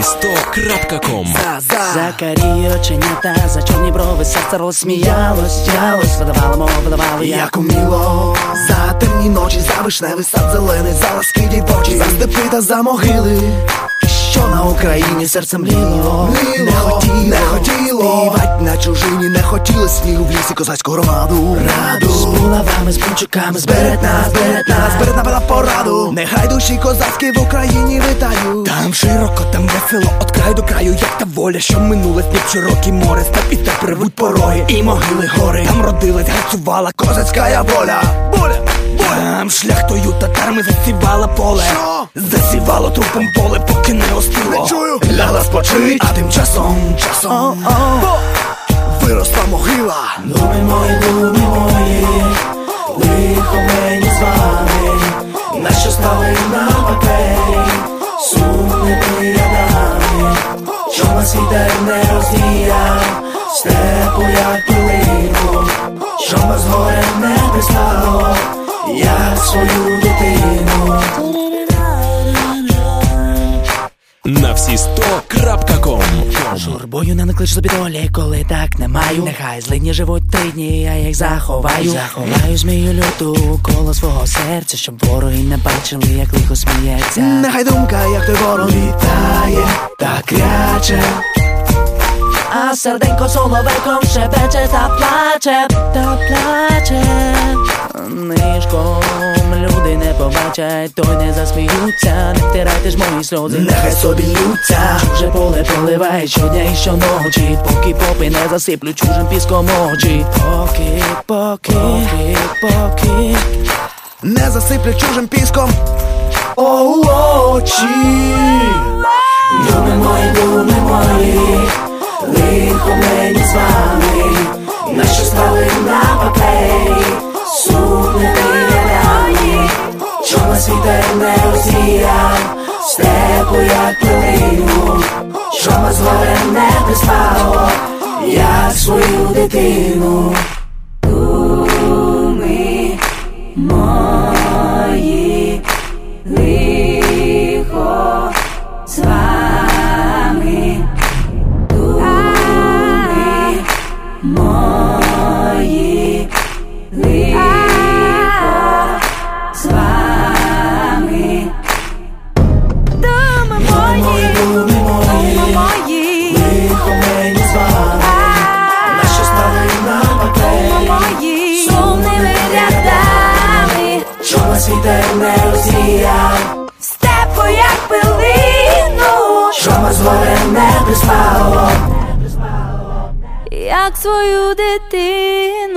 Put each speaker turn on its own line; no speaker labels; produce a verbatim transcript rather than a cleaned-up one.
сто крапка ком.
За карі оченята, за чорні брови серце розсміялось, ялось, видавало мов, видавало як уміло.
За темні ночі, за вишневий сад зелений, за ласки дівочі, за степи та за могили, що на Україні серце мліло. Не хотіло, не хотіло співать на чужині, не хотіло снігу в лісі козацьку громаду. Раду з булавами, з бунчуками, зберет нас, зберет нас, зберет на пораду. Нехай душі козацькі в Україні витають. Там широко, там весело, от краю до краю, як та воля, що минулась під широкі море, степ і степ ревуть пороги, і могили гори. Там родилась, гарцювала козацька воля. Воля! Там шляхтою татарами засівала поле. Засівало трупом поле, поки не остило. Лягла спочить, а тим часом, часом виросла могила.
Думи мої, думи мої, лихо мені з вами, нащо стали на папері, сумними рядами, що нас вітер не розвіяв, степу як пилинку, що нас горе не пристало, як свою дитину.
На всі сто крапка ком.
Журбою не наклич собі долі, коли так не маю. Нехай злидні живуть три дні, я їх заховаю. Заховаю змію люту коло свого серця, щоб вороги не бачили, як лихо сміється.
Нехай думка, як той ворог літає та кряче,
а серденько соловейком шепече та плаче, та плаче. Нишком люди не побачать, то й не засміються. Не втирайте ж мої сльози,
нехай собі ллються.
Чуже поле проливає щодня і щоночі, поки попи не засиплю чужим піском очі. Поки, поки, поки, поки
не засиплю чужим піском о очі.
Думи мої, думи мої, лихо мені з вами, нащо стали на папері, сумними рядами, що нас вітер не розвіяв, степу як пилину, що нас горе не приспало, як свою дитину. Думи мої, лихо з вами, думи мої, лихо з вами. Думи мої, думи мої, лихо мені з вами, нащо стали на папері, сумними рядами, що нас вітер не розвіяв, степу як пилину, що нас горе не приспало, як свою дитину.